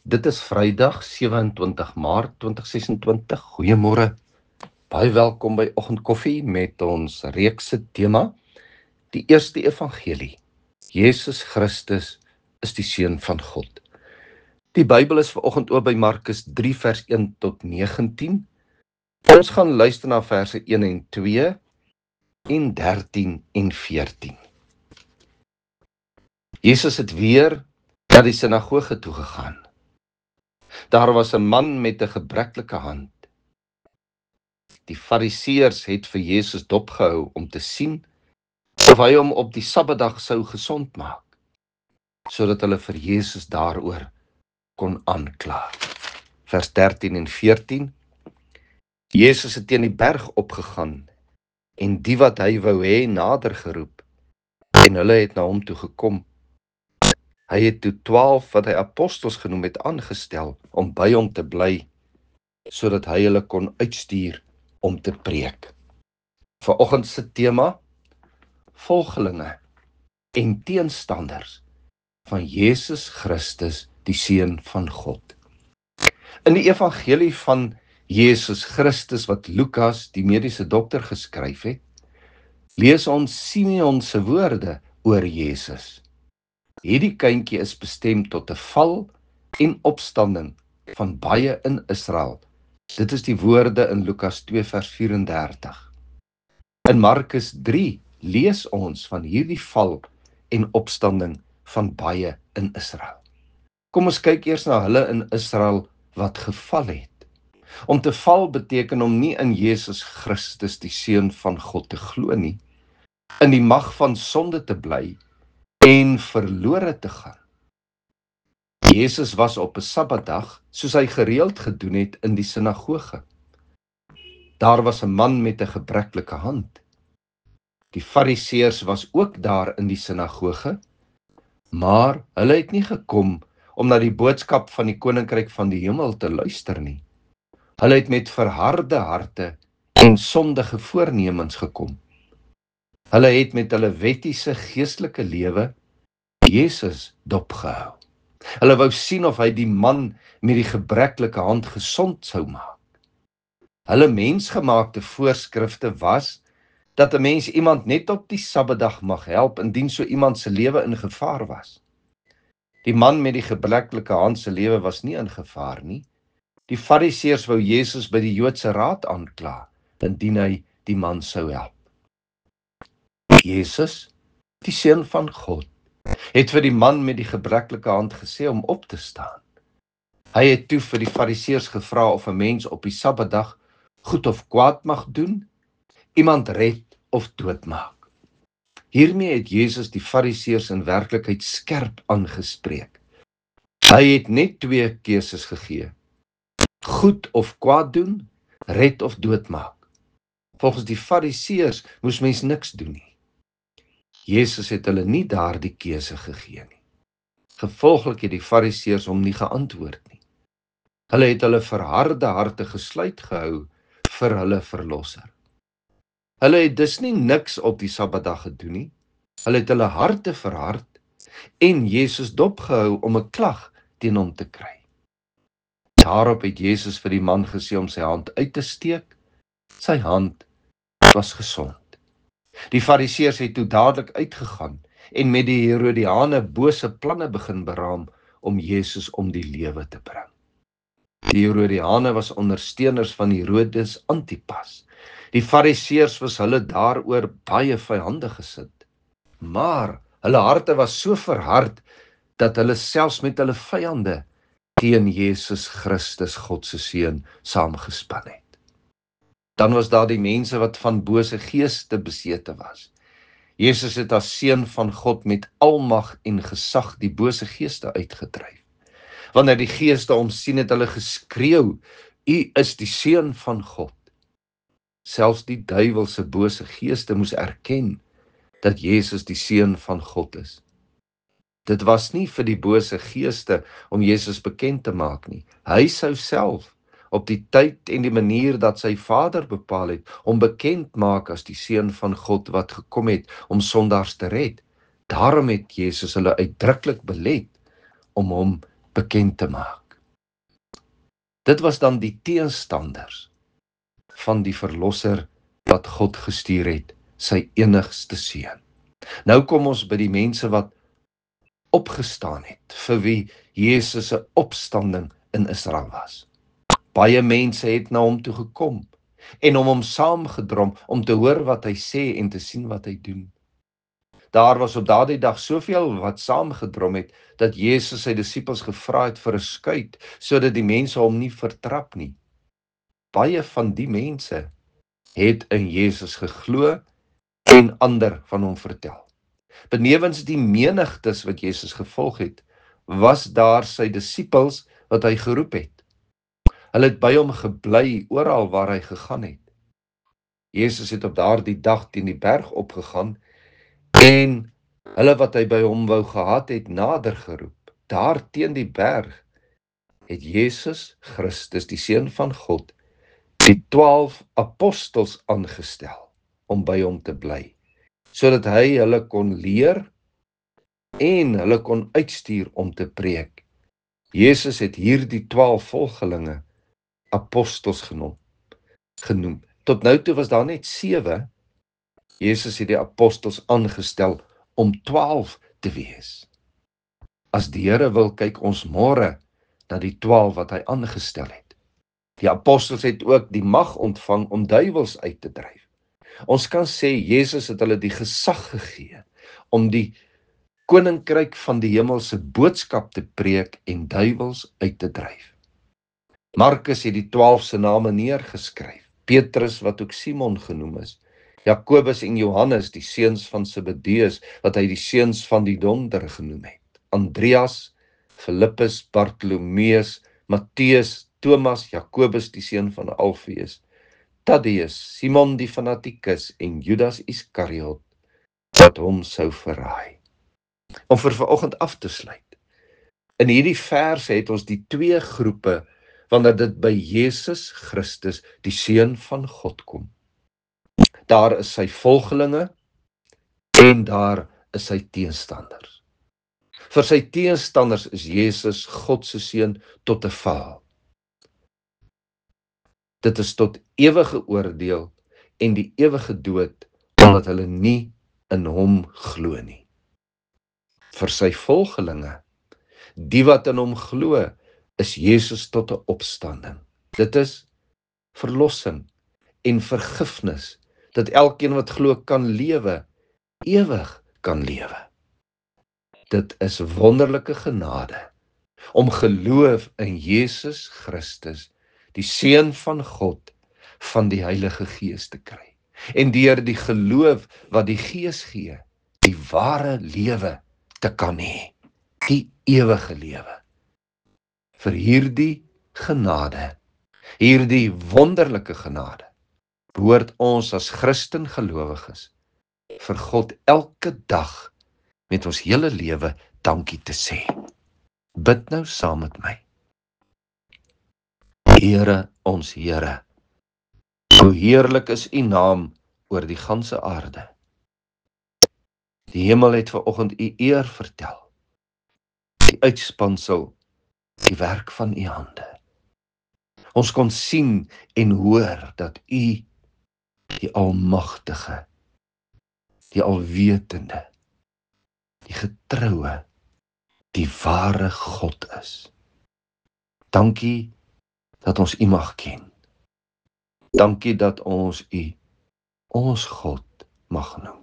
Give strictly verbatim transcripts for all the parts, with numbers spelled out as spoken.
Dit is Vrydag sewe-en-twintig Maart twintig ses-en-twintig. Goeiemôre. Baie welkom by Oggendkoffie met ons reekse tema, die eerste evangelie. Jesus Christus is die Seun van God. Die Bybel is vanoggend oop by Markus drie vers een tot negentien. Ons gaan luister na verse een en twee en dertien en veertien. Jesus het weer na die sinagoge toe gegaan. Daar was 'n man met 'n gebreklike hand. Die Fariseërs het vir Jesus dopgehou om te sien of hy hom op die Sabbatdag sou gesond maak, sodat hulle vir Jesus daaroor kon aankla. Vers dertien en veertien. Jesus het teen die berg opgegaan en die wat hy wou hê nader geroep, en hulle het na hom toe gekom. Hy het toe twaalf wat hy apostels genoem het aangestel om by hom te bly, sodat hy hulle kon uitstuur om te preek. Vanoggend se tema: volgelinge en teenstanders van Jesus Christus, die Seun van God. In die evangelie van Jesus Christus wat Lukas, die mediese dokter, geskryf het, lees ons Simeon se woorde oor Jesus. Hierdie kindjie is bestem tot 'n val en opstanding van baie in Israel. Dit is die woorde in Lukas twee vers vyf en dertig. In Markus drie lees ons van hierdie val en opstanding van baie in Israel. Kom ons kyk eers na hulle in Israel wat geval het. Om te val beteken om nie in Jesus Christus, die Seun van God, te glo nie, in die mag van sonde te bly en verlore te gaan. Jesus was op 'n Sabbatdag, soos hy gereeld gedoen het, in die sinagoge. Daar was 'n man met 'n gebreklike hand. Die Fariseërs was ook daar in die sinagoge, maar hulle het nie gekom om na die boodskap van die koninkryk van die hemel te luister nie. Hulle het met verharde harte en sondige voornemens gekom. Hulle het met hulle wettiese geestelike lewe Jesus dopgehou. Hulle wou sien of hy die man met die gebreklike hand gesond sou maak. Hulle mensgemaakte voorskrifte was dat 'n mens iemand net op die Sabbatdag mag help indien so iemand se lewe in gevaar was. Die man met die gebreklike hand se lewe was nie in gevaar nie. Die Fariseërs wou Jesus by die Joodse raad aankla indien hy die man sou help. Jesus, die Seun van God, het vir die man met die gebreklike hand gesê om op te staan. Hy het toe vir die Fariseërs gevra of 'n mens op die Sabbatdag goed of kwaad mag doen, iemand red of doodmaak. Hiermee het Jesus die Fariseërs in werklikheid skerp aangespreek. Hy het net twee keuses gegee: goed of kwaad doen, red of doodmaak. Volgens die Fariseërs moes mens niks doen nie. Jesus het hulle nie daardie keuse gegee nie. Gevolglik het die Fariseërs hom nie geantwoord nie. Hulle het hulle verharde harte gesluit gehou vir hulle verlosser. Hulle het dus nie niks op die Sabbatdag gedoen nie. Hulle het hulle harte verhard en Jesus dopgehou om 'n klag teen hom te kry. Daarop het Jesus vir die man gesê om sy hand uit te steek. Sy hand was gesond. Die Fariseërs het toe dadelik uitgegaan en met die Herodiane bose planne begin beraam om Jesus om die lewe te bring. Die Herodiane was ondersteuners van Herodes Antipas. Die Fariseërs was hulle daaroor baie vyandig gesind. Maar hulle harte was so verhard dat hulle selfs met hulle vyande teen Jesus Christus, God se Seun, saamgespan het. Dan was daar die mense wat van bose geeste besete was. Jesus het as Seun van God met almag en gesag die bose geeste uitgedryf. Wanneer die geeste hom sien, het hulle geskreeu: "U is die Seun van God." Selfs die duiwelse bose geeste moes erken dat Jesus die Seun van God is. Dit was nie vir die bose geeste om Jesus bekend te maak nie. Hy sou self op die tyd en die manier dat sy Vader bepaal het, om bekend maak as die Seun van God wat gekom het om sondaars te red. Daarom het Jesus hulle uitdruklik belet om hom bekend te maak. Dit was dan die teenstanders van die verlosser wat God gestuur het, sy enigste seun. Nou kom ons by die mense wat opgestaan het, vir wie Jesus se opstanding in Israel was. Baie mense het na hom toe gekom en om hom saamgedrom om te hoor wat hy sê en te sien wat hy doen. Daar was op daardie dag soveel wat saamgedrom het, dat Jesus sy disippels gevra het vir 'n skuit, sodat die mense hom nie vertrap nie. Baie van die mense het in Jesus geglo en ander van hom vertel. Benewens die menigtes wat Jesus gevolg het, was daar sy disippels wat hy geroep het. Hulle het by hom gebly oral waar hy gegaan het. Jesus het op daardie dag teen die berg opgegaan en hulle wat hy by hom wou gehad het, nader geroep. Daar teen die berg het Jesus Christus, die Seun van God, die twaalf apostels aangestel om by hom te bly, sodat hy hulle kon leer en hulle kon uitstuur om te preek. Jesus het hierdie twaalf volgelinge apostels genoem. genoem. Tot nou toe was daar net sewe. Jesus het die apostels aangestel om twaalf te wees. As die Here wil, kyk ons môre na die twaalf wat hy aangestel het. Die apostels het ook die mag ontvang om duiwels uit te dryf. Ons kan sê Jesus het hulle die gesag gegee om die koninkryk van die hemelse boodskap te preek en duiwels uit te dryf. Markus het die twaalf se name neergeskryf. Petrus, wat ook Simon genoem is, Jakobus en Johannes, die seuns van Zebedeus, wat hy die seuns van die donder genoem het, Andreas, Filippus, Bartolomeus, Matteus, Thomas, Jakobus, die seun van Alfeus, Thaddeus, Simon die Fanatikus en Judas Iskariot, wat hom sou verraai. Om vir vanoggend af te sluit. In hierdie verse het ons die twee groepe wanneer dit by Jesus Christus, die Seun van God, kom. Daar is sy volgelinge en daar is sy teenstanders. Vir sy teenstanders is Jesus God se seun tot 'n val. Dit is tot ewige oordeel en die ewige dood, omdat hulle nie in hom glo nie. Vir sy volgelinge, die wat in hom glo, is Jesus tot 'n opstanding. Dit is verlossing en vergifnis, dat elkeen wat glo kan lewe, ewig kan lewe. Dit is wonderlike genade, om geloof in Jesus Christus, die Seun van God, van die Heilige Gees te kry. En deur die geloof wat die Gees gee, die ware lewe te kan hê, die ewige lewe. Vir hierdie genade, hierdie wonderlike genade, behoort ons as Christen gelowiges vir God elke dag met ons hele lewe dankie te sê. Bid nou saam met my. Here, ons Here, hoe heerlik is U naam oor die ganse aarde. Die hemel het vanoggend U eer vertel, die uitspansel, die werk van U hande. Ons kon sien en hoor dat U die almagtige, die alwetende, die getroue, die ware God is. Dankie dat ons U mag ken. Dankie dat ons U ons God mag noem.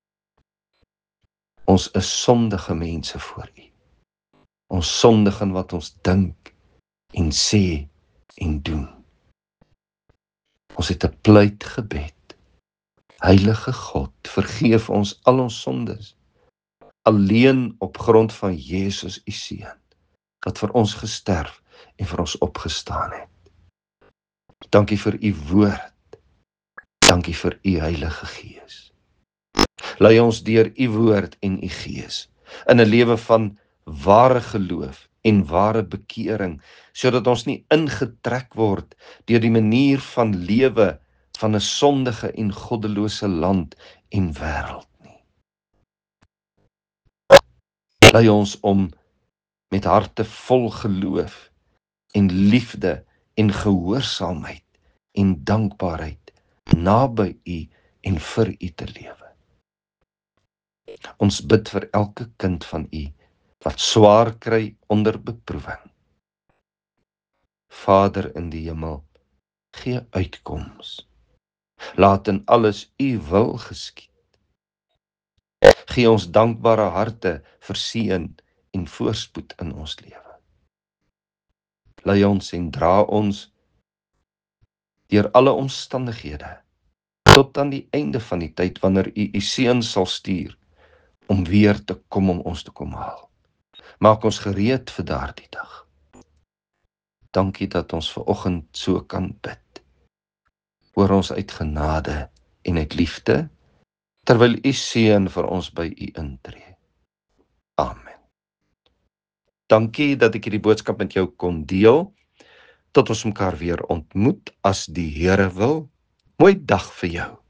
Ons is sondige mense voor U. Ons sondig in wat ons dink en sê en doen. Ons het 'n pleitgebed. Heilige God, vergeef ons al ons sondes, alleen op grond van Jesus, U Seun, wat vir ons gesterf en vir ons opgestaan het. Dankie vir U woord. Dankie vir U Heilige Gees. Lei ons deur U woord en U Gees in 'n lewe van ware geloof en ware bekering, sodat ons nie ingetrek word deur die manier van lewe van 'n sondige en goddelose land en wêreld nie. Lei ons om met harte vol geloof en liefde en gehoorsaamheid en dankbaarheid naby U en vir U te lewe. Ons bid vir elke kind van U wat swaar kry onder beproewing. Vader in die hemel, gee uitkoms. Laat in alles U wil geskied. Gee ons dankbare harte vir seën en voorspoed in ons lewe. Lei ons en dra ons deur alle omstandighede tot aan die einde van die tyd wanneer U U seun sal stuur om weer te kom om ons te kom haal. Maak ons gereed vir daardie dag. Dankie dat ons vanoggend so kan bid. Hoor ons uit genade en uit liefde, terwyl U seun vir ons by U intree. Amen. Dankie dat ek hierdie boodskap met jou kon deel. Tot ons mekaar weer ontmoet as die Here wil. Mooi dag vir jou.